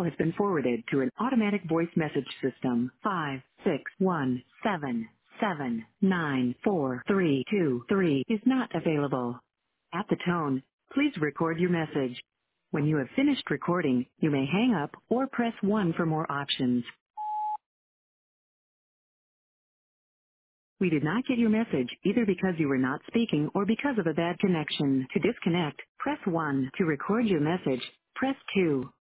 call has been forwarded to an automatic voice message system. 561779433 is not available. At the tone, please record your message. When you have finished recording, you may hang up or press 1 for more options. We did not get your message either because you were not speaking or because of a bad connection. To disconnect, press 1. To record your message, press 2.